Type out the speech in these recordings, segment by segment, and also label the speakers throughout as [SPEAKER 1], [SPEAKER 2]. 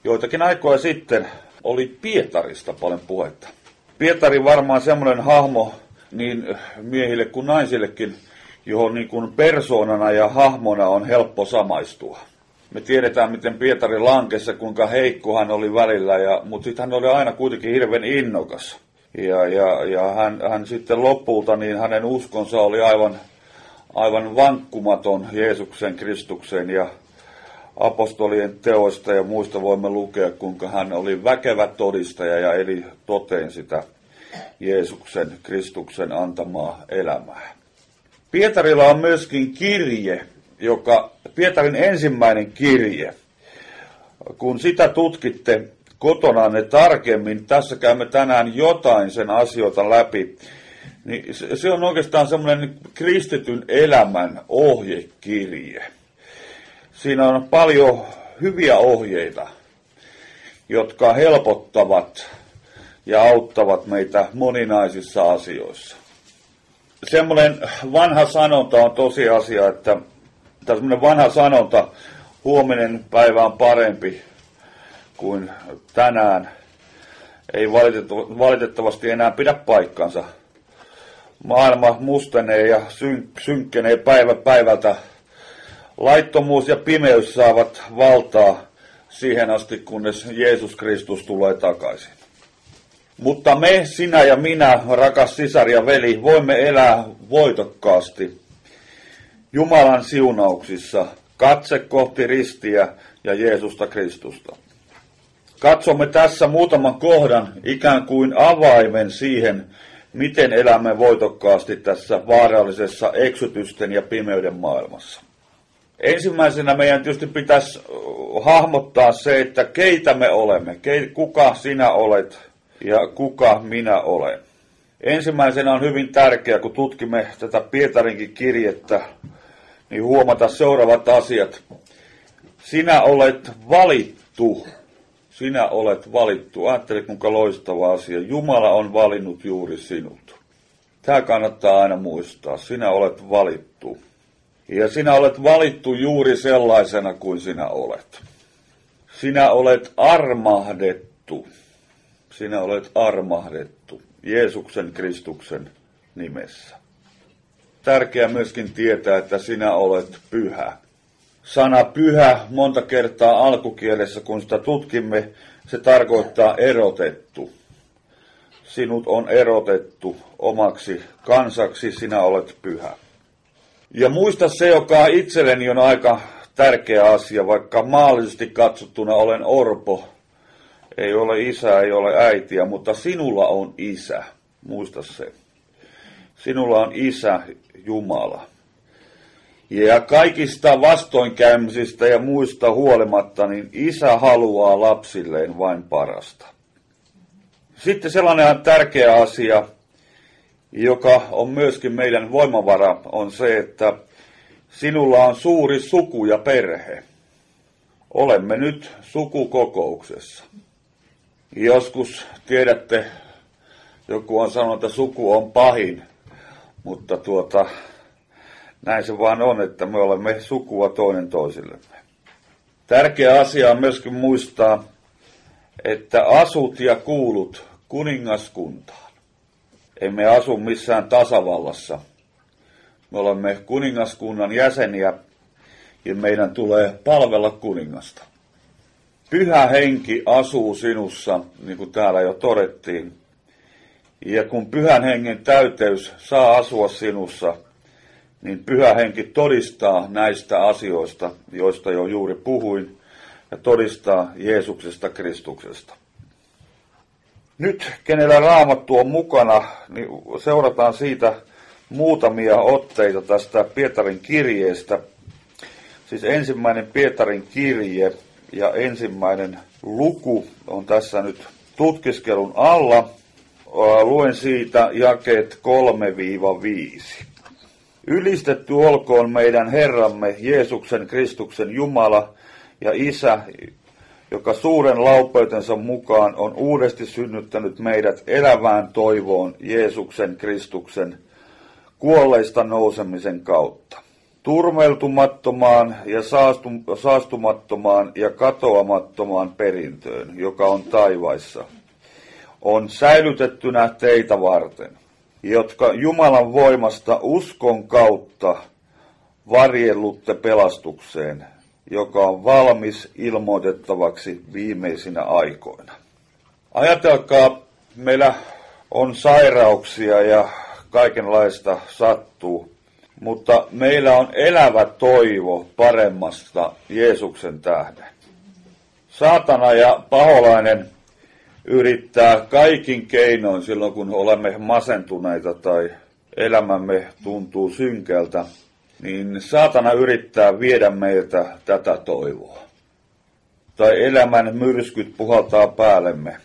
[SPEAKER 1] Joitakin aikoja sitten oli Pietarista paljon puhetta. Pietari varmaan semmoinen hahmo niin miehille kuin naisillekin, johon niin kuin persoonana ja hahmona on helppo samaistua. Me tiedetään, miten Pietari lankesi, kuinka heikko hän oli välillä, mutta sitten hän oli aina kuitenkin hirveän innokas. Ja hän sitten lopulta, niin hänen uskonsa oli aivan vankkumaton Jeesuksen Kristuksen, ja apostolien teoista ja muista voimme lukea, kuinka hän oli väkevä todistaja ja eli toteen sitä Jeesuksen Kristuksen antamaa elämää. Pietarilla on myöskin kirje, Pietarin ensimmäinen kirje. Kun sitä tutkitte kotonanne tarkemmin, tässä käymme tänään jotain sen asioita läpi, niin se on oikeastaan semmoinen kristityn elämän ohjekirje. Siinä on paljon hyviä ohjeita, jotka helpottavat ja auttavat meitä moninaisissa asioissa. Semmoinen vanha sanonta on tosiasia, että semmoinen vanha sanonta, huominen päivä on parempi kuin tänään, ei valitettavasti enää pidä paikkansa. Maailma mustenee ja synkkenee päivä päivältä. Laittomuus ja pimeys saavat valtaa siihen asti, kunnes Jeesus Kristus tulee takaisin. Mutta me, sinä ja minä, rakas sisar ja veli, voimme elää voitokkaasti Jumalan siunauksissa, katse kohti ristiä ja Jeesusta Kristusta. Katsomme tässä muutaman kohdan ikään kuin avaimen siihen, miten elämme voitokkaasti tässä vaarallisessa eksytysten ja pimeyden maailmassa. Ensimmäisenä meidän tietysti pitäisi hahmottaa se, että keitä me olemme, kuka sinä olet ja kuka minä olen. Ensimmäisenä on hyvin tärkeää, kun tutkimme tätä Pietarinkin kirjettä, niin huomata seuraavat asiat. Sinä olet valittu. Sinä olet valittu. Ajattele, kuinka loistava asia. Jumala on valinnut juuri sinut. Tämä kannattaa aina muistaa. Sinä olet valittu. Ja sinä olet valittu juuri sellaisena kuin sinä olet. Sinä olet armahdettu. Sinä olet armahdettu Jeesuksen Kristuksen nimessä. Tärkeää myöskin tietää, että sinä olet pyhä. Sana pyhä monta kertaa alkukielessä, kun sitä tutkimme, se tarkoittaa erotettu. Sinut on erotettu omaksi kansaksi, sinä olet pyhä. Ja muista se, joka itselleni on aika tärkeä asia, vaikka maallisesti katsottuna olen orpo. Ei ole isää, ei ole äitiä, mutta sinulla on isä. Muista se. Sinulla on isä Jumala. Ja kaikista vastoinkäymisistä ja muista huolimatta, niin isä haluaa lapsilleen vain parasta. Sitten sellainen tärkeä asia, joka on myöskin meidän voimavara, on se, että sinulla on suuri suku ja perhe. Olemme nyt sukukokouksessa. Joskus tiedätte, joku on sanonut, että suku on pahin, mutta näin se vaan on, että me olemme sukua toinen toisillemme. Tärkeä asia on myöskin muistaa, että asut ja kuulut kuningaskuntaan. Emme asu missään tasavallassa. Me olemme kuningaskunnan jäseniä ja meidän tulee palvella kuningasta. Pyhä henki asuu sinussa, niin kuin täällä jo todettiin. Ja kun pyhän hengen täyteys saa asua sinussa, niin pyhä henki todistaa näistä asioista, joista jo juuri puhuin, ja todistaa Jeesuksesta Kristuksesta. Nyt, kenellä Raamattu on mukana, niin seurataan siitä muutamia otteita tästä Pietarin kirjeestä. Siis ensimmäinen Pietarin kirje ja ensimmäinen luku on tässä nyt tutkiskelun alla. Luen siitä jakeet 3-5. Ylistetty olkoon meidän Herramme Jeesuksen Kristuksen Jumala ja Isä, joka suuren laupeutensa mukaan on uudesti synnyttänyt meidät elävään toivoon Jeesuksen Kristuksen kuolleista nousemisen kautta. turmeltumattomaan ja saastumattomaan ja katoamattomaan perintöön, joka on taivaissa, on säilytettynä teitä varten, jotka Jumalan voimasta uskon kautta varjellutte pelastukseen, joka on valmis ilmoitettavaksi viimeisinä aikoina. Ajatelkaa, meillä on sairauksia ja kaikenlaista sattuu, mutta meillä on elävä toivo paremmasta Jeesuksen tähden. Saatana ja paholainen yrittää kaikin keinoin silloin, kun olemme masentuneita tai elämämme tuntuu synkältä, niin saatana yrittää viedä meiltä tätä toivoa. Tai elämän myrskyt puhaltaa päällemme.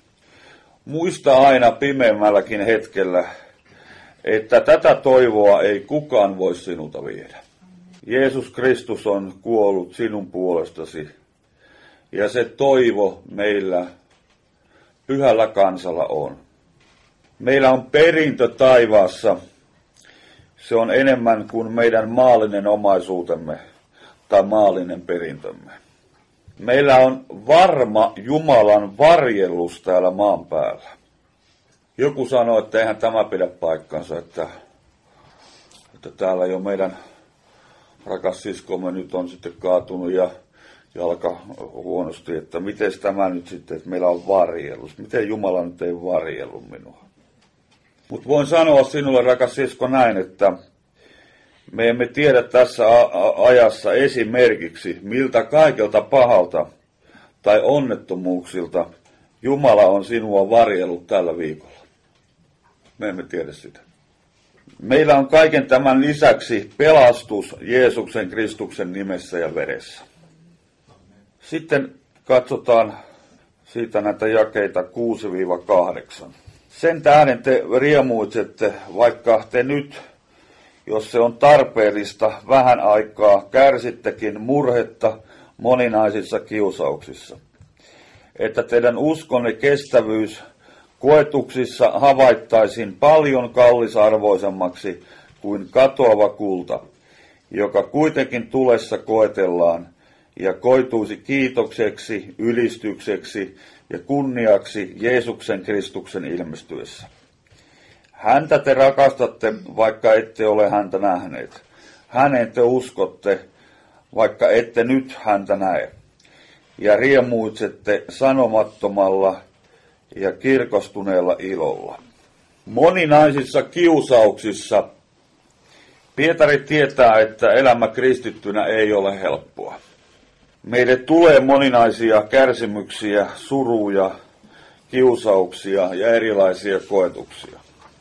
[SPEAKER 1] Muista aina pimeämmälläkin hetkellä, että tätä toivoa ei kukaan voi sinulta viedä. Jeesus Kristus on kuollut sinun puolestasi, ja se toivo meillä pyhällä kansalla on. Meillä on perintö taivaassa. Se on enemmän kuin meidän maallinen omaisuutemme tai maallinen perintömme. Meillä on varma Jumalan varjellus täällä maan päällä. Joku sanoi, että eihän tämä pidä paikkansa, että täällä jo meidän rakas siskomme nyt on sitten kaatunut ja jalka huonosti, että miten tämä nyt sitten, että meillä on varjellus. Miten Jumala nyt ei varjellut minua? Mutta voin sanoa sinulle, rakas sisko, näin, että me emme tiedä tässä ajassa esimerkiksi, miltä kaikelta pahalta tai onnettomuuksilta Jumala on sinua varjellut tällä viikolla. Me emme tiedä sitä. Meillä on kaiken tämän lisäksi pelastus Jeesuksen Kristuksen nimessä ja veressä. Sitten katsotaan siitä näitä jakeita 6-8. Sen tähden te riemuitsette, vaikka te nyt, jos se on tarpeellista, vähän aikaa kärsittekin murhetta moninaisissa kiusauksissa. Että teidän uskonne kestävyys koetuksissa havaittaisiin paljon kallisarvoisemmaksi kuin katoava kulta, joka kuitenkin tulessa koetellaan ja koituisi kiitokseksi, ylistykseksi ja kunniaksi Jeesuksen Kristuksen ilmestyessä. Häntä te rakastatte, vaikka ette ole häntä nähneet. Häneen te uskotte, vaikka ette nyt häntä näe. Ja riemuitsette sanomattomalla ja kirkastuneella ilolla. Moninaisissa kiusauksissa Pietari tietää, että elämä kristittynä ei ole helppoa. Meille tulee moninaisia kärsimyksiä, suruja, kiusauksia ja erilaisia koetuksia.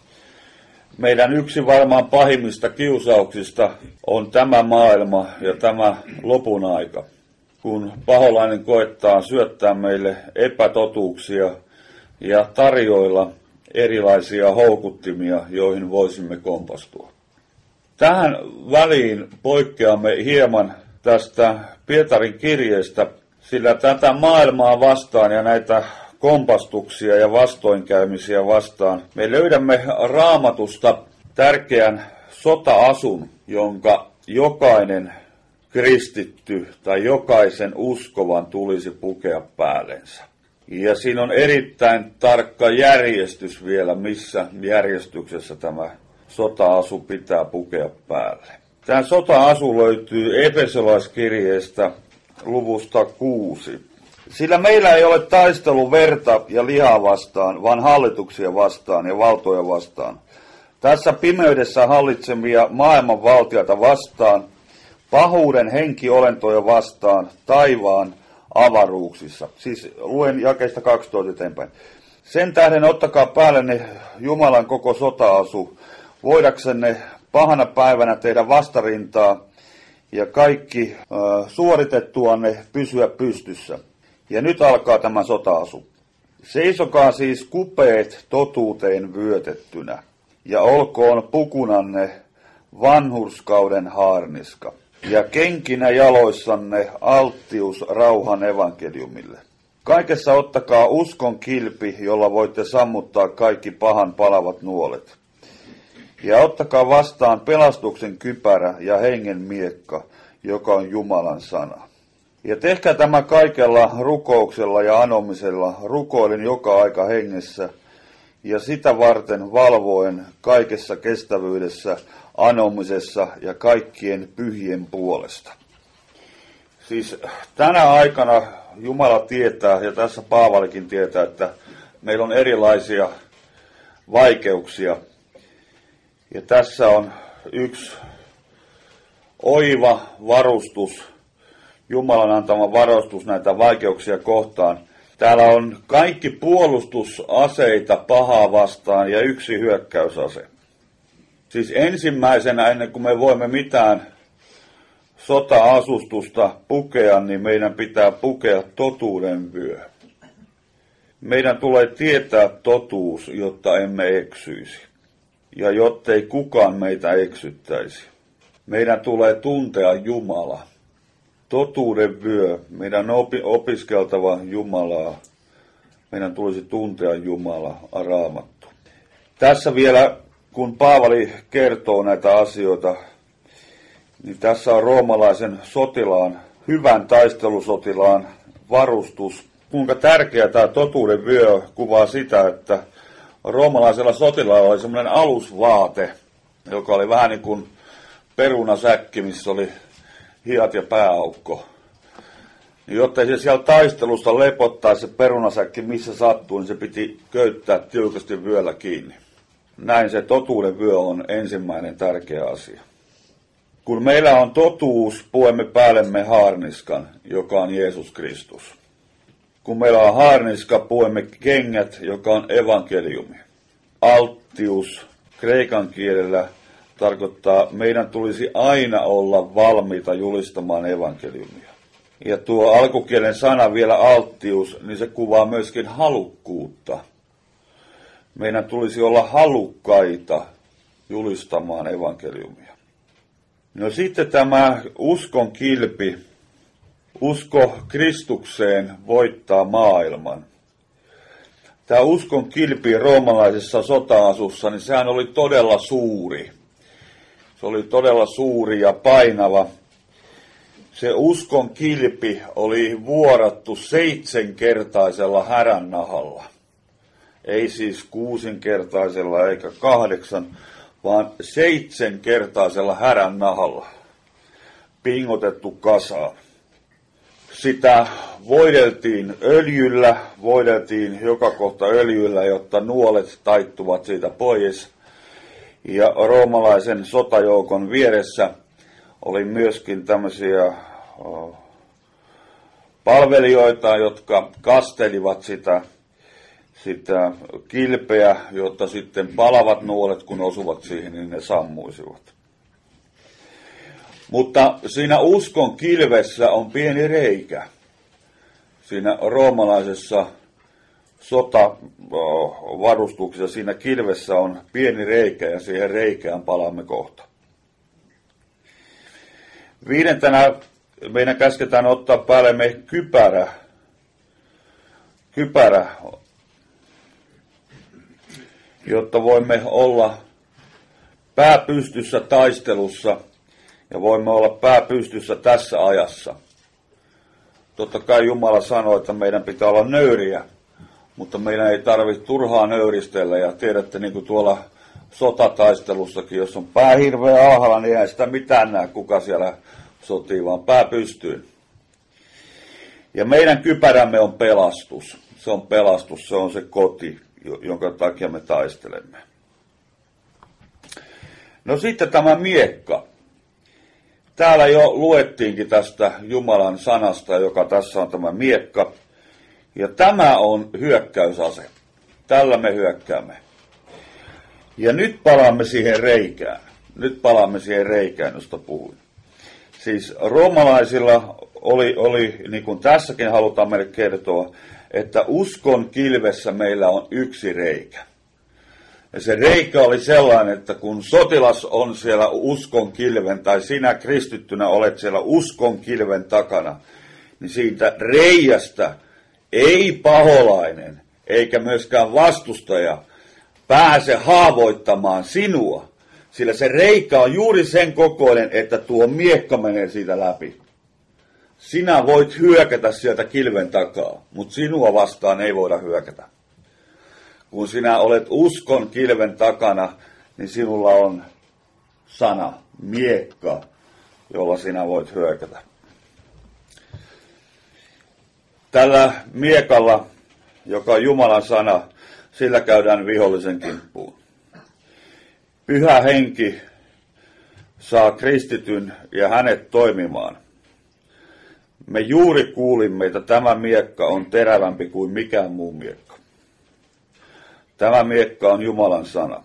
[SPEAKER 1] Meidän yksi varmaan pahimmista kiusauksista on tämä maailma ja tämä lopun aika, kun paholainen koettaa syöttää meille epätotuuksia ja tarjoilla erilaisia houkuttimia, joihin voisimme kompastua. Tähän väliin poikkeamme hieman tästä Pietarin kirjeestä, sillä tätä maailmaa vastaan ja näitä kompastuksia ja vastoinkäymisiä vastaan me löydämme Raamatusta tärkeän sota-asun, jonka jokainen kristitty tai jokaisen uskovan tulisi pukea päällensä. Ja siinä on erittäin tarkka järjestys vielä, missä järjestyksessä tämä sota-asu pitää pukea päälle. Tämä sota-asu löytyy Efesolaiskirjeestä luvusta 6. Sillä meillä ei ole taistelu verta ja lihaa vastaan, vaan hallituksia vastaan ja valtoja vastaan. Tässä pimeydessä hallitsemia maailmanvaltiaita vastaan, pahuuden henkiolentoja vastaan, taivaan avaruuksissa. Siis luen jakeesta 12 eteenpäin. Sen tähden ottakaa päällenne Jumalan koko sota-asu, voidaksenne pahana päivänä tehdä vastarintaa ja kaikki suoritettuanne pysyä pystyssä. Ja nyt alkaa tämä sota-asu. Seisokaa siis kupeet totuuteen vyötettynä, ja olkoon pukunanne vanhurskauden haarniska, ja kenkinä jaloissanne alttius rauhan evankeliumille. Kaikessa ottakaa uskon kilpi, jolla voitte sammuttaa kaikki pahan palavat nuolet. Ja ottakaa vastaan pelastuksen kypärä ja hengen miekka, joka on Jumalan sana. Ja tehkää tämä kaikella rukouksella ja anomisella, rukoilin joka aika hengessä, ja sitä varten valvoen kaikessa kestävyydessä, anomisessa ja kaikkien pyhien puolesta. Siis tänä aikana Jumala tietää, ja tässä Paavalikin tietää, että meillä on erilaisia vaikeuksia. Ja tässä on yksi oiva varustus, Jumalan antama varustus näitä vaikeuksia kohtaan. Täällä on kaikki puolustusaseita pahaa vastaan ja yksi hyökkäysase. Siis ensimmäisenä, ennen kuin me voimme mitään sota-asustusta pukea, niin meidän pitää pukea totuuden vyö. Meidän tulee tietää totuus, jotta emme eksyisi. Ja jottei kukaan meitä eksyttäisi. Meidän tulee tuntea Jumala. Totuuden vyö. Meidän on opiskeltava Jumalaa. Meidän tulisi tuntea Jumala, Raamattu. Tässä vielä, kun Paavali kertoo näitä asioita, niin tässä on roomalaisen sotilaan, hyvän taistelusotilaan varustus. Kuinka tärkeä tämä totuuden vyö kuvaa sitä, että roomalaisella sotilaalla oli semmoinen alusvaate, joka oli vähän niin kuin perunasäkki, missä oli hihat ja pääaukko. Niin jotta se siellä taistelusta lepottaisi se perunasäkki missä sattuu, niin se piti köyttää tiukasti vyöllä kiinni. Näin se totuuden vyö on ensimmäinen tärkeä asia. Kun meillä on totuus, puemme päällemme haarniskan, joka on Jeesus Kristus. Kun meillä on haarniska, puemme kengät, joka on evankeliumi. Alttius kreikan kielellä tarkoittaa, meidän tulisi aina olla valmiita julistamaan evankeliumia. Ja tuo alkukielen sana vielä alttius, niin se kuvaa myöskin halukkuutta. Meidän tulisi olla halukkaita julistamaan evankeliumia. No sitten tämä uskon kilpi. Usko Kristukseen voittaa maailman. Tämä uskon kilpi roomalaisessa sota-asussa, niin sehän oli todella suuri. Se oli todella suuri ja painava. Se uskon kilpi oli vuorattu 7-kertaisella härännahalla. Ei siis 6-kertaisella eikä 8, vaan 7-kertaisella härännahalla. Pingotettu kasaan. Sitä voideltiin joka kohta öljyllä, jotta nuolet taittuvat siitä pois. Ja roomalaisen sotajoukon vieressä oli myöskin tämmöisiä palvelijoita, jotka kastelivat sitä kilpeä, jotta sitten palavat nuolet, kun osuvat siihen, niin ne sammuisivat. Mutta siinä uskon kilvessä on pieni reikä. Siinä roomalaisessa sotavarustuksessa siinä kilvessä on pieni reikä ja siihen reikään palaamme kohta. 5. meidän käsketään ottaa päällemme kypärä, jotta voimme olla pääpystyssä taistelussa ja voimme olla pääpystyssä tässä ajassa. Totta kai Jumala sanoi, että meidän pitää olla nöyriä, mutta meidän ei tarvitse turhaa nöyristellä. Ja tiedätte, niin kuin tuolla sotataistelussakin, jos on pää hirveän alhaalla, niin ei sitä mitään näe, kuka siellä sotii, vaan pää pystyyn. Ja meidän kypärämme on pelastus. Se on pelastus, se on se koti, jonka takia me taistelemme. No sitten tämä miekka. Täällä jo luettiinkin tästä Jumalan sanasta, joka tässä on tämä miekka. Ja tämä on hyökkäysase. Tällä me hyökkäämme. Ja nyt palaamme siihen reikään. Josta puhuin. Siis roomalaisilla oli, niin kuin tässäkin halutaan meille kertoa, että uskon kilvessä meillä on yksi reikä. Ja se reikä oli sellainen, että kun sotilas on siellä uskon kilven, tai sinä kristittynä olet siellä uskon kilven takana, niin siitä reiästä ei paholainen, eikä myöskään vastustaja pääse haavoittamaan sinua, Sillä se reikä on juuri sen kokoinen, että tuo miekka menee siitä läpi. Sinä voit hyökätä sieltä kilven takaa, mutta sinua vastaan ei voida hyökätä. Kun sinä olet uskon kilven takana, niin sinulla on sana, miekka, jolla sinä voit hyökätä. Tällä miekalla, joka on Jumalan sana, sillä käydään vihollisen kimppuun. Pyhä henki saa kristityn ja hänet toimimaan. Me juuri kuulimme, että tämä miekka on terävämpi kuin mikään muu miekka. Tämä miekka on Jumalan sana.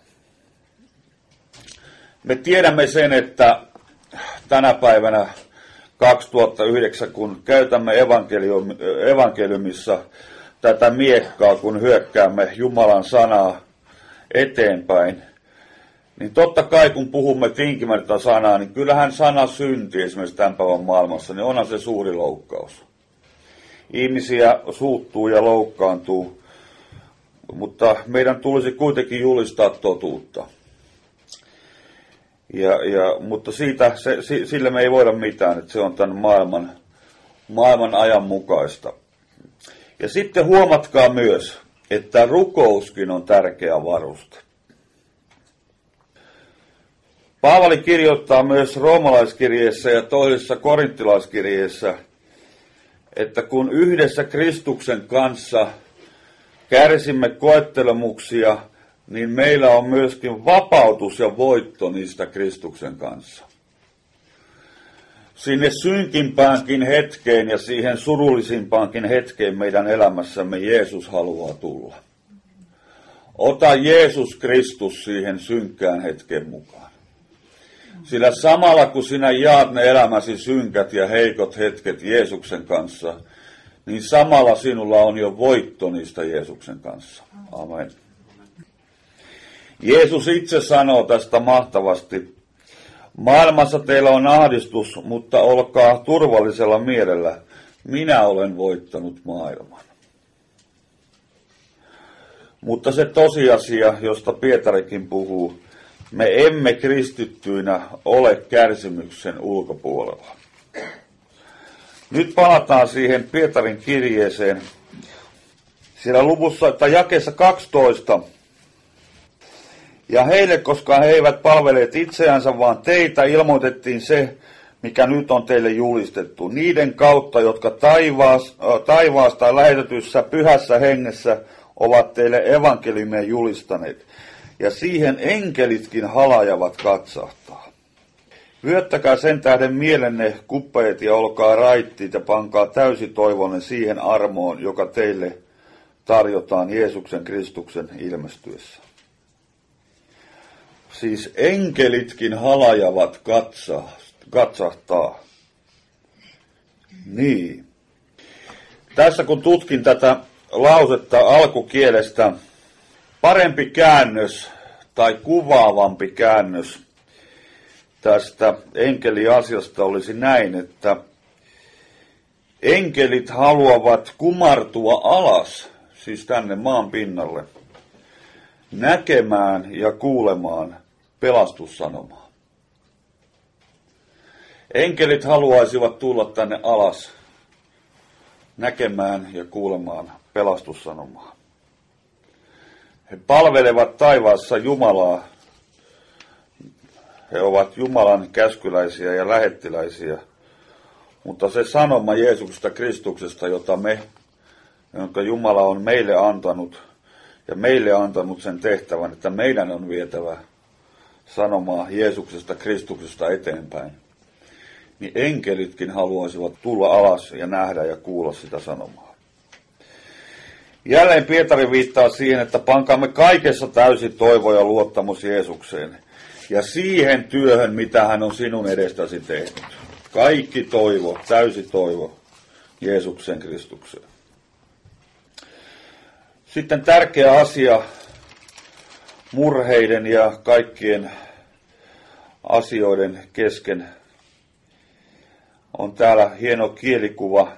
[SPEAKER 1] Me tiedämme sen, että tänä päivänä 2009, kun käytämme evankeliumissa tätä miekkaa, kun hyökkäämme Jumalan sanaa eteenpäin, niin totta kai kun puhumme tinkimättä sanaa, niin kyllähän sana synti esimerkiksi tämän päivän maailmassa, niin onhan se suuri loukkaus. Ihmisiä suuttuu ja loukkaantuu, mutta meidän tulisi kuitenkin julistaa totuutta. Mutta sillä me ei voida mitään, että se on tämän maailman ajan mukaista. Ja sitten huomatkaa myös, että rukouskin on tärkeä varuste. Paavali kirjoittaa myös roomalaiskirjeessä ja toisessa korinttilaiskirjeessä, että kun yhdessä Kristuksen kanssa kärsimme koettelemuksia, niin meillä on myöskin vapautus ja voitto niistä Kristuksen kanssa. Sinne synkimpäänkin hetkeen ja siihen surullisimpaankin hetkeen meidän elämässämme Jeesus haluaa tulla. Ota Jeesus Kristus siihen synkkään hetken mukaan. Sillä samalla kun sinä jaat ne elämäsi synkät ja heikot hetket Jeesuksen kanssa, niin samalla sinulla on jo voitto niistä Jeesuksen kanssa. Amen. Jeesus itse sanoo tästä mahtavasti: maailmassa teillä on ahdistus, mutta olkaa turvallisella mielellä. Minä olen voittanut maailman. Mutta se tosiasia, josta Pietarikin puhuu, me emme kristittyinä ole kärsimyksen ulkopuolella. Nyt palataan siihen Pietarin kirjeeseen. Siellä luvussa, että jakeessa 12. Ja heille, koska he eivät palvelleet itseänsä, vaan teitä, ilmoitettiin se, mikä nyt on teille julistettu. Niiden kautta, jotka taivaasta lähetetyssä pyhässä hengessä ovat teille evankeliumia julistaneet. Ja siihen enkelitkin halajavat katsahtaa. Vyöttäkää sen tähden mielenne kuppeet ja olkaa raittiit ja pankaa täysi toivonen siihen armoon, joka teille tarjotaan Jeesuksen Kristuksen ilmestyessä. Siis enkelitkin halajavat katsahtaa. Niin. Tässä kun tutkin tätä lausetta alkukielestä, parempi käännös tai kuvaavampi käännös tästä enkeliasiasta olisi näin, että enkelit haluavat kumartua alas, siis tänne maan pinnalle, näkemään ja kuulemaan pelastussanomaa. Enkelit haluaisivat tulla tänne alas, näkemään ja kuulemaan pelastussanomaa. He palvelevat taivaassa Jumalaa. He ovat Jumalan käskyläisiä ja lähettiläisiä. Mutta se sanoma Jeesuksesta Kristuksesta, jonka Jumala on meille antanut, ja meille antanut sen tehtävän, että meidän on vietävä sanomaa Jeesuksesta Kristuksesta eteenpäin, niin enkelitkin haluaisivat tulla alas ja nähdä ja kuulla sitä sanomaa. Jälleen Pietari viittaa siihen, että pankaamme kaikessa täysi toivo ja luottamus Jeesukseen ja siihen työhön, mitä hän on sinun edestäsi tehnyt. Kaikki toivo, täysi toivo Jeesuksen Kristukseen. Sitten tärkeä asia murheiden ja kaikkien asioiden kesken on täällä hieno kielikuva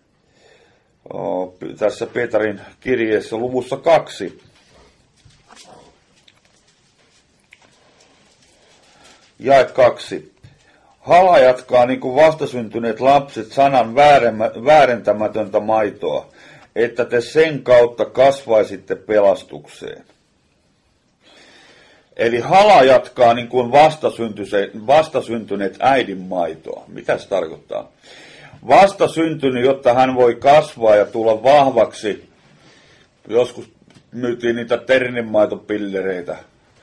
[SPEAKER 1] tässä Pietarin kirjeessä luvussa 2. Jae 2. Halajatkaa niin kuin vastasyntyneet lapset sanan väärentämätöntä maitoa, että te sen kautta kasvaisitte pelastukseen. Eli halajatkaa niin kuin vastasyntyneet äidin maitoa. Mitä se tarkoittaa? Vastasyntynyt, jotta hän voi kasvaa ja tulla vahvaksi. Joskus myytiin niitä terninmaitopillereitä.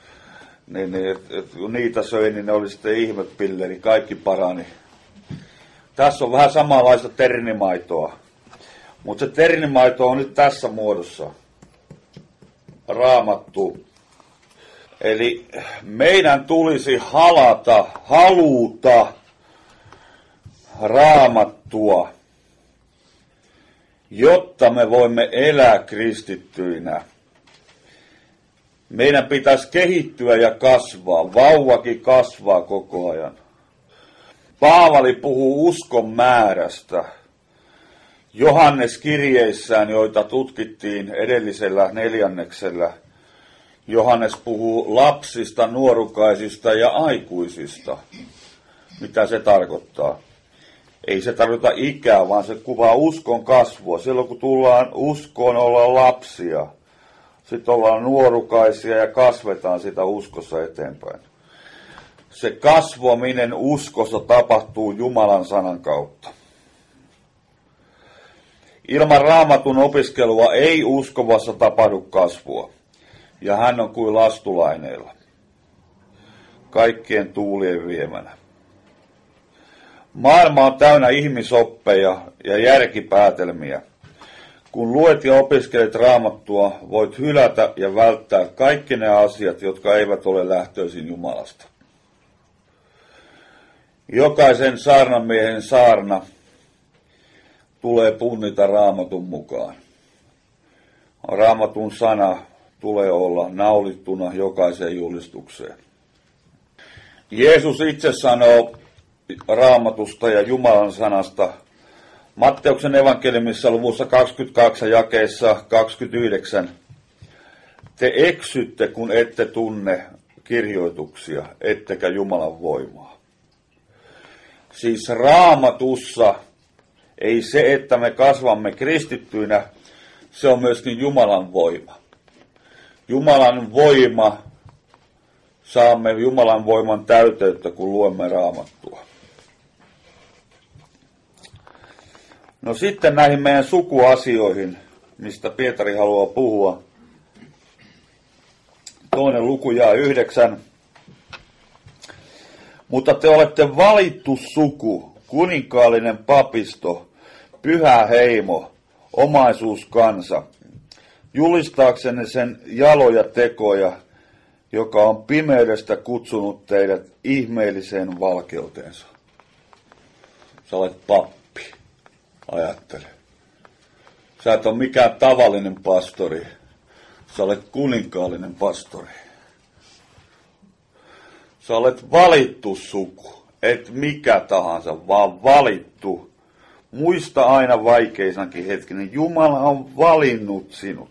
[SPEAKER 1] Kun niitä söi, niin ne oli sitten ihmepilleri, kaikki parani. Tässä on vähän samanlaista ternimaitoa. Mutta se ternimaito on nyt tässä muodossa. Raamattu. Eli meidän tulisi haluta Raamattua, jotta me voimme elää kristittyinä. Meidän pitäisi kehittyä ja kasvaa. Vauvakin kasvaa koko ajan. Paavali puhuu uskon määrästä. Johannes kirjeissään, joita tutkittiin edellisellä 4. Johannes puhuu lapsista, nuorukaisista ja aikuisista. Mitä se tarkoittaa? Ei se tarkoita ikää, vaan se kuvaa uskon kasvua. Silloin kun tullaan uskoon, ollaan lapsia. Sitten ollaan nuorukaisia ja kasvetaan sitä uskossa eteenpäin. Se kasvaminen uskossa tapahtuu Jumalan sanan kautta. Ilman Raamatun opiskelua ei uskovassa tapahdu kasvua. Ja hän on kuin lastulaineilla. Kaikkien tuulien viemänä. Maailma on täynnä ihmisoppeja ja järkipäätelmiä. Kun luet ja opiskelet Raamattua, voit hylätä ja välttää kaikki ne asiat, jotka eivät ole lähtöisin Jumalasta. Jokaisen saarnamiehen saarna tulee punnita Raamatun mukaan. Raamatun sana tulee olla naulittuna jokaiseen julistukseen. Jeesus itse sanoo Raamatusta ja Jumalan sanasta Matteuksen evankeliumissa luvussa 22 jakeessa 29. Te eksytte, kun ette tunne kirjoituksia, ettekä Jumalan voimaa. Siis Raamatussa ei se, että me kasvamme kristittyinä, se on myöskin Jumalan voima. Jumalan voima, saamme Jumalan voiman täyteyttä, kun luemme Raamattua. No sitten näihin meidän sukuasioihin, mistä Pietari haluaa puhua. 2. luku jae 9. Mutta te olette valittu suku, kuninkaallinen papisto, pyhä heimo, omaisuuskansa, julistaaksenne sen jaloja tekoja, joka on pimeydestä kutsunut teidät ihmeelliseen valkeuteensa. Sä olet pappi, ajattele. Sä et ole mikään tavallinen pastori, sä olet kuninkaallinen pastori. Sä olet valittu suku, et mikä tahansa, vaan valittu. Muista aina vaikeissakin hetkinä, Jumala on valinnut sinut.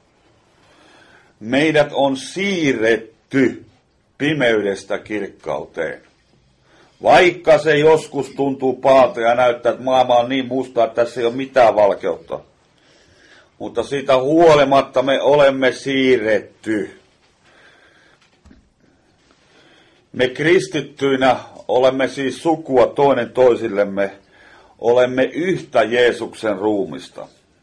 [SPEAKER 1] Meidät on siirretty pimeydestä kirkkauteen. Vaikka se joskus tuntuu pahalta ja näyttää, että maailma on niin musta, että tässä ei ole mitään valkeutta. Mutta siitä huolimatta me olemme siirretty. Me kristittyinä olemme siis sukua toinen toisillemme. Olemme yhtä Jeesuksen ruumista.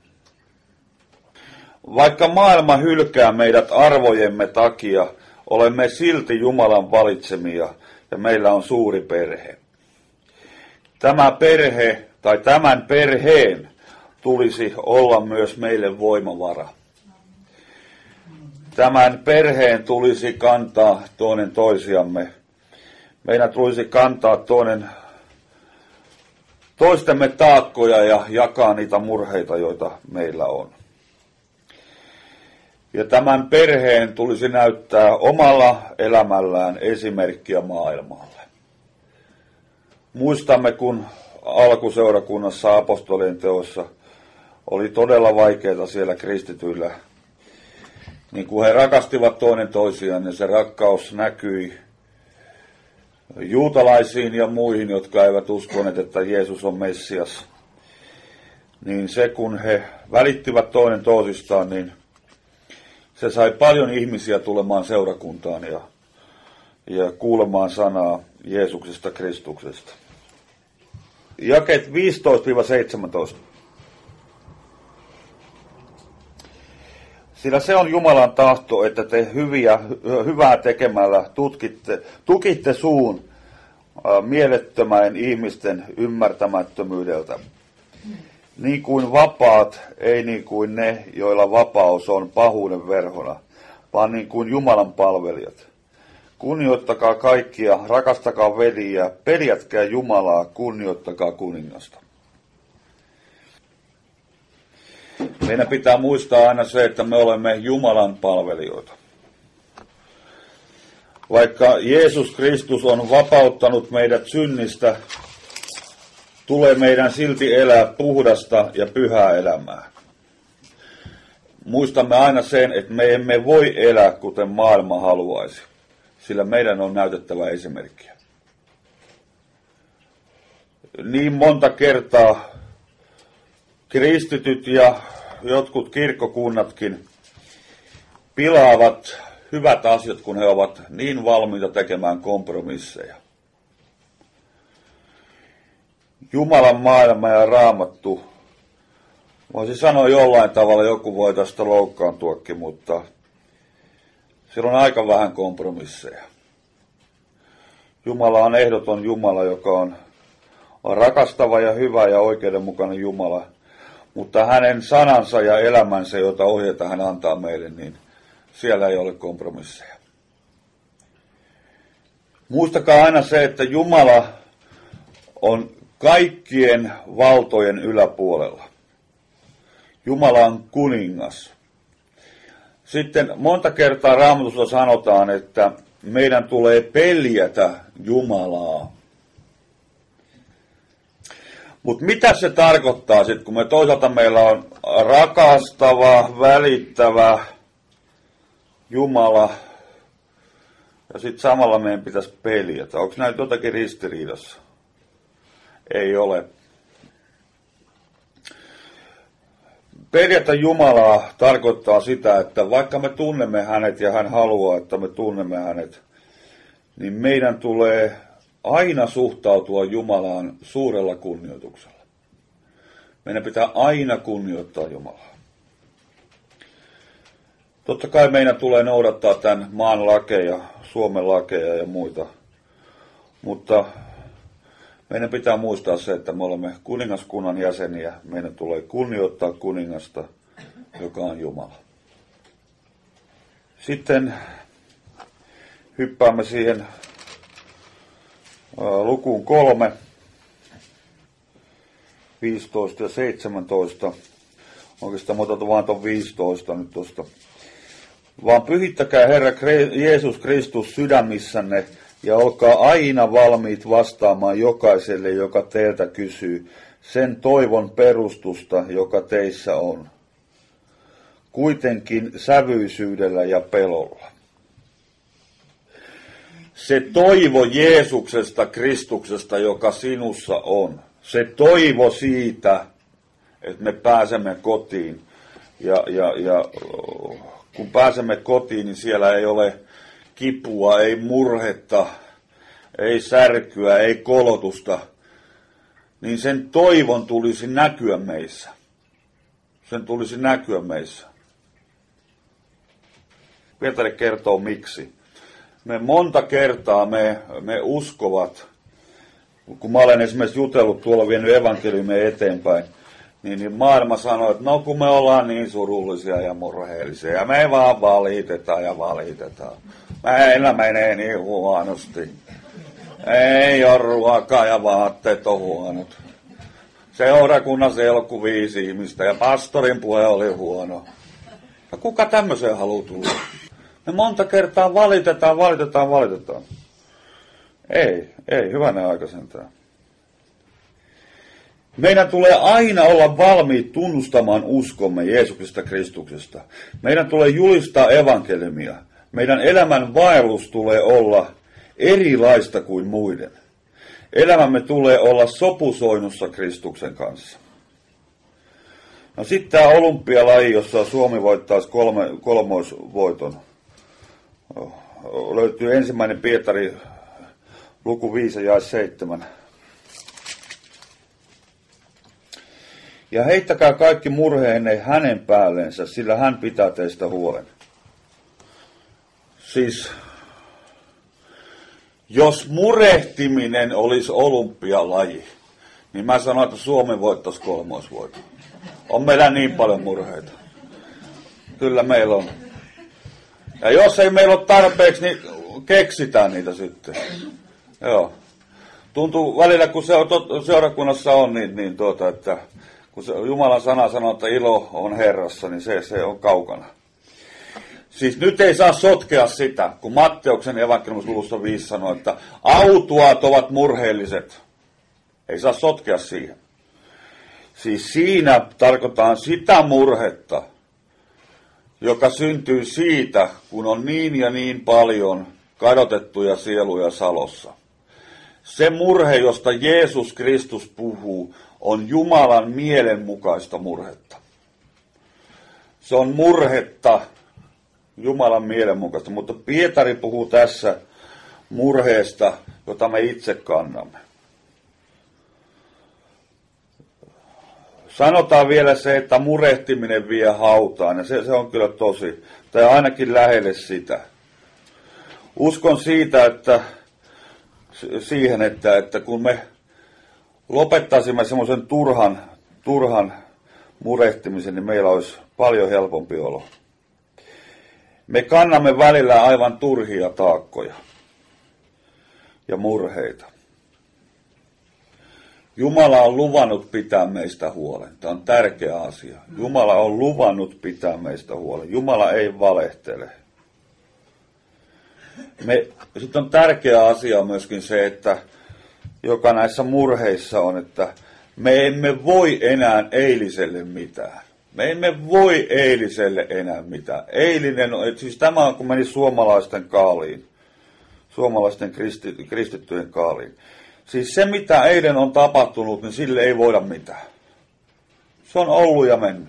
[SPEAKER 1] Vaikka maailma hylkää meidät arvojemme takia, olemme silti Jumalan valitsemia ja meillä on suuri perhe. Tämä perhe tai tämän perheen tulisi olla myös meille voimavara. Tämän perheen tulisi kantaa toinen toisiamme. Meidän tulisi kantaa toistemme taakkoja ja jakaa niitä murheita, joita meillä on. Ja tämän perheen tulisi näyttää omalla elämällään esimerkkiä maailmalle. Muistamme, kun alkuseurakunnassa apostolien teossa oli todella vaikeaa siellä kristityillä. Niin kun he rakastivat toinen toisiaan, niin se rakkaus näkyi juutalaisiin ja muihin, jotka eivät uskoneet, että Jeesus on Messias. Niin se, kun he välittivät toinen toisistaan, niin se sai paljon ihmisiä tulemaan seurakuntaan ja kuulemaan sanaa Jeesuksesta Kristuksesta. Jakeet 15-17. Sillä se on Jumalan tahto, että te hyvää tekemällä tukitte suun mielettömän ihmisten ymmärtämättömyydeltä. Niin kuin vapaat, ei niin kuin ne, joilla vapaus on pahuuden verhona, vaan niin kuin Jumalan palvelijat. Kunnioittakaa kaikkia, rakastakaa veliä, peljätkää Jumalaa, kunnioittakaa kuningasta. Meidän pitää muistaa aina se, että me olemme Jumalan palvelijoita. Vaikka Jeesus Kristus on vapauttanut meidät synnistä, tulee meidän silti elää puhdasta ja pyhää elämää. Muistamme aina sen, että me emme voi elää kuten maailma haluaisi, sillä meidän on näytettävä esimerkkiä. Niin monta kertaa kristityt ja jotkut kirkkokunnatkin pilaavat hyvät asiat, kun he ovat niin valmiita tekemään kompromisseja. Jumalan maailma ja Raamattu, voisi sanoa jollain tavalla, joku voi tästä loukkaantuakin, mutta siellä on aika vähän kompromisseja. Jumala on ehdoton Jumala, joka on rakastava ja hyvä ja oikeudenmukainen Jumala, mutta hänen sanansa ja elämänsä, jota ohjeita hän antaa meille, niin siellä ei ole kompromisseja. Muistakaa aina se, että Jumala on kaikkien valtojen yläpuolella. Jumala on kuningas. Sitten monta kertaa Raamatussa sanotaan, että meidän tulee peljätä Jumalaa. Mutta mitä se tarkoittaa sitten, kun me toisaalta meillä on rakastava, välittävä Jumala, ja sitten samalla meidän pitäisi peljätä. Onko näitä jotakin ristiriidassa? Ei ole. Peljätä Jumalaa tarkoittaa sitä, että vaikka me tunnemme hänet ja hän haluaa, että me tunnemme hänet, niin meidän tulee aina suhtautua Jumalaan suurella kunnioituksella. Meidän pitää aina kunnioittaa Jumalaa. Totta kai meidän tulee noudattaa tämän maan lakeja, Suomen lakeja ja muita, mutta meidän pitää muistaa se, että me olemme kuningaskunnan jäseniä. Meidän tulee kunnioittaa kuningasta, joka on Jumala. Sitten hyppäämme siihen lukuun 3, 15 ja 17. Oikeastaan otan vaan tuon 15 nyt tuosta. Vaan pyhittäkää Herra Jeesus Kristus sydämissänne ja olkaa aina valmiit vastaamaan jokaiselle, joka teiltä kysyy, sen toivon perustusta, joka teissä on. Kuitenkin sävyisyydellä ja pelolla. Se toivo Jeesuksesta, Kristuksesta, joka sinussa on. Se toivo siitä, että me pääsemme kotiin. Ja kun pääsemme kotiin, niin siellä ei ole kipua, ei murhetta, ei särkyä, ei kolotusta. Niin sen toivon tulisi näkyä meissä. Sen tulisi näkyä meissä. Pietari kertoo miksi. Me monta kertaa me uskovat, kun mä olen esimerkiksi jutellut tuolla vienyt evankeliumia eteenpäin, niin maailma sanoo, että no kun me ollaan niin surullisia ja murheellisia, ja me vaan valitetaan ja valitetaan. Meillä menee niin huonosti. Ei ole ruokaa ja vaatteet on huonot. Seurakunnassa ei ollut kuin 5 ihmistä ja pastorin puhe oli huono. Ja kuka tämmöiseen haluaa tulla? Me monta kertaa valitetaan. Ei, hyvänä aika sentään. Meidän tulee aina olla valmiit tunnustamaan uskomme Jeesuksesta Kristuksesta. Meidän tulee julistaa evankeliumia. Meidän elämän vaellus tulee olla erilaista kuin muiden. Elämämme tulee olla sopusoinnussa Kristuksen kanssa. No sitten tämä olympialaji, jossa Suomi voittaisi kolmoisvoiton. Löytyy 1. Pietari, luku 5 ja 7. Ja heittäkää kaikki murheenne hänen päällensä, sillä hän pitää teistä huolen. Siis, jos murehtiminen olisi olympialaji, niin mä sanon, että Suomi voittaisi kolmoisvoiton. On meillä niin paljon murheita. Kyllä meillä on. Ja jos ei meillä ole tarpeeksi, niin keksitään niitä sitten. Joo. Tuntuu välillä, kun seurakunnassa on, että kun Jumalan sana sanoo, että ilo on Herrassa, niin se on kaukana. Siis nyt ei saa sotkea sitä, kun Matteuksen evankeliumisluvussa 5 sanoo, että autuaat ovat murheelliset. Ei saa sotkea siihen. Siis siinä tarkoitaan sitä murhetta, joka syntyy siitä, kun on niin ja niin paljon kadotettuja sieluja salossa. Se murhe, josta Jeesus Kristus puhuu, on Jumalan mielenmukaista murhetta. Se on murhetta Jumalan mielenmukaista, mutta Pietari puhuu tässä murheesta, jota me itse kannamme. Sanotaan vielä se, että murehtiminen vie hautaan, ja se on kyllä tosi, tai ainakin lähelle sitä. Uskon siihen, että kun me lopettaisimme semmoisen turhan murehtimisen, niin meillä olisi paljon helpompi olo. Me kannamme välillä aivan turhia taakkoja ja murheita. Jumala on luvannut pitää meistä huolen. Tämä on tärkeä asia. Jumala on luvannut pitää meistä huolen. Jumala ei valehtele. Sitten on tärkeä asia myöskin se, että joka näissä murheissa on, että me emme voi enää eiliselle mitään. Me emme voi eiliselle enää mitään. Eilinen, siis tämä on kun meni suomalaisten kaaliin, suomalaisten kristittyjen kaaliin. Siis se, mitä eilen on tapahtunut, niin sille ei voida mitään. Se on ollut ja mennyt.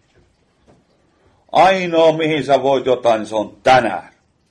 [SPEAKER 1] Ainoa, mihin sä voit jotain, niin se on tänään.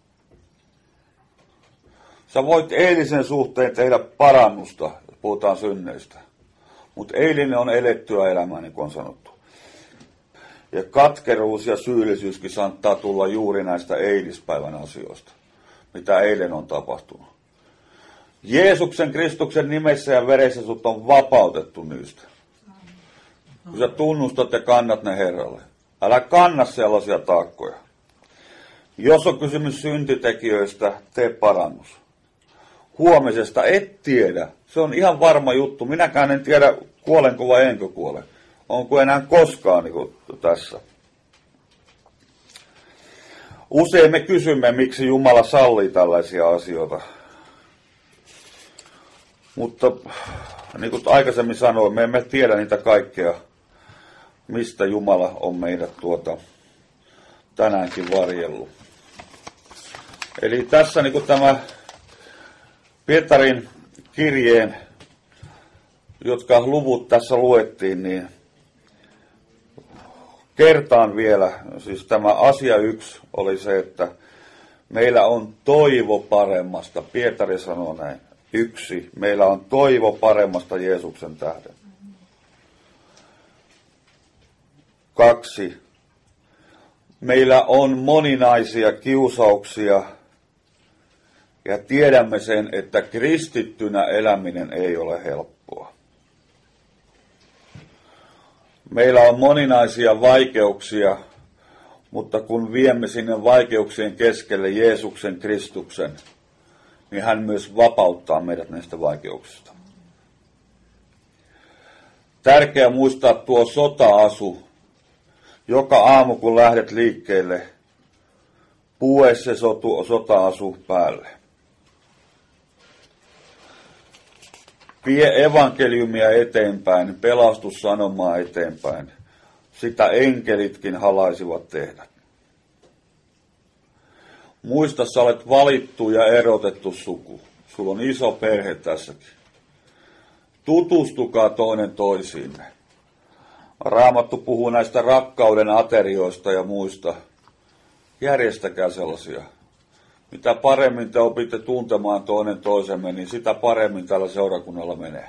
[SPEAKER 1] Sä voit eilisen suhteen tehdä parannusta, jos puhutaan synneistä. Mutta eilinen on elettyä elämää, niin kuin on sanottu. Ja katkeruus ja syyllisyyskin saattaa tulla juuri näistä eilispäivän asioista, mitä eilen on tapahtunut. Jeesuksen Kristuksen nimessä ja veressä sut on vapautettu niistä. Kun sä tunnustat ja kannat ne Herralle. Älä kanna sellaisia taakkoja. Jos on kysymys syntitekijöistä, tee parannus. Huomisesta et tiedä. Se on ihan varma juttu. Minäkään en tiedä, kuolenko vai enkö kuole. Onko enää koskaan niin kuin tässä. Usein me kysymme, miksi Jumala sallii tällaisia asioita. Mutta niin kuin aikaisemmin sanoin, me emme tiedä niitä kaikkea, mistä Jumala on meidät tänäänkin varjellut. Eli tässä niin kuin tämä Pietarin kirjeen, jotka luvut tässä luettiin, niin kertaan vielä, siis tämä asia 1 oli se, että meillä on toivo paremmasta. Pietari sanoo näin. 1. Meillä on toivo paremmasta Jeesuksen tähden. 2. Meillä on moninaisia kiusauksia ja tiedämme sen, että kristittynä eläminen ei ole helppoa. Meillä on moninaisia vaikeuksia, mutta kun viemme sinne vaikeuksien keskelle Jeesuksen Kristuksen, niin hän myös vapauttaa meidät näistä vaikeuksista. Tärkeää muistaa tuo sota-asu. Joka aamu kun lähdet liikkeelle, pue se sota-asu päälle. Vie evankeliumia eteenpäin, pelastussanomaa eteenpäin. Sitä enkelitkin halaisivat tehdä. Muista, sä olet valittu ja erotettu suku. Sulla on iso perhe tässäkin. Tutustukaa toinen toisiinne. Raamattu puhuu näistä rakkauden aterioista ja muista. Järjestäkää sellaisia. Mitä paremmin te opitte tuntemaan toinen toisemme, niin sitä paremmin tällä seurakunnalla menee.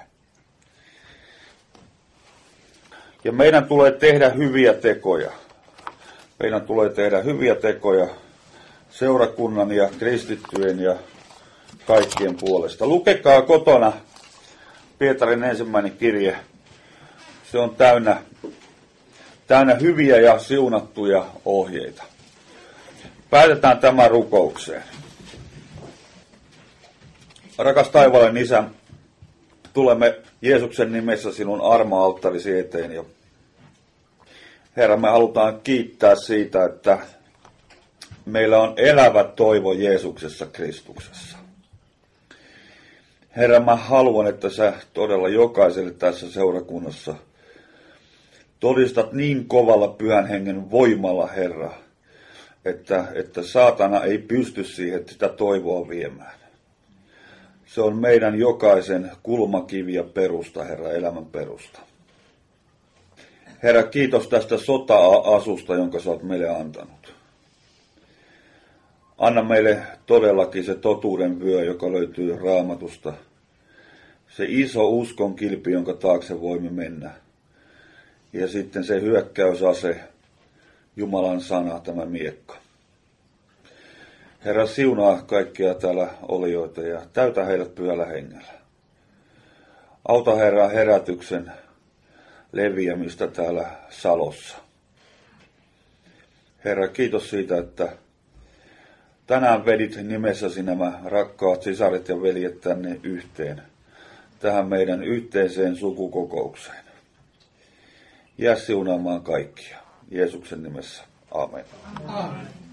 [SPEAKER 1] Ja meidän tulee tehdä hyviä tekoja. Meidän tulee tehdä hyviä tekoja seurakunnan ja kristittyjen ja kaikkien puolesta. Lukekaa kotona Pietarin ensimmäinen kirje. Se on täynnä hyviä ja siunattuja ohjeita. Päätetään tämä rukoukseen. Rakas taivaallinen Isä, tulemme Jeesuksen nimessä sinun armo-alttarisi eteen. Ja Herra, me halutaan kiittää siitä, että meillä on elävä toivo Jeesuksessa Kristuksessa. Herra, mä haluan, että sä todella jokaiselle tässä seurakunnassa todistat niin kovalla Pyhän Hengen voimalla, Herra, että saatana ei pysty siihen sitä toivoa viemään. Se on meidän jokaisen kulmakivi ja perusta, Herra, elämän perusta. Herra, kiitos tästä sota-asusta, jonka sä oot meille antanut. Anna meille todellakin se totuuden vyö, joka löytyy Raamatusta. Se iso uskon kilpi, jonka taakse voimme mennä. Ja sitten se hyökkäysase, Jumalan sana, tämä miekka. Herra, siunaa kaikkia täällä olijoita ja täytä heidät Pyhällä Hengellä. Auta, Herra, herätyksen leviämistä täällä Salossa. Herra, kiitos siitä, että tänään vedit nimessäsi nämä rakkaat sisaret ja veljet tänne yhteen, tähän meidän yhteiseen sukukokoukseen. Jää siunaamaan kaikkia. Jeesuksen nimessä. Amen. Amen.